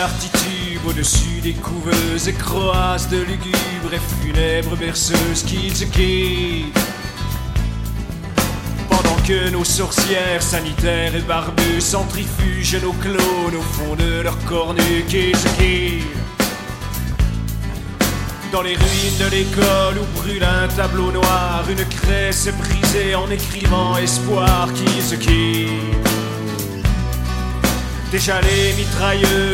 regards titubent au-dessus des couveuses et croisent de lugubres et funèbres berceuses qu'ils se quittent. Pendant que nos sorcières sanitaires et barbues centrifugent nos clones au fond de leur corps nu qu'ils se quittent. Dans les ruines de l'école où brûle un tableau noir, une craie s'est brisée en écrivant espoir qui se quitte. Déjà les mitrailleuses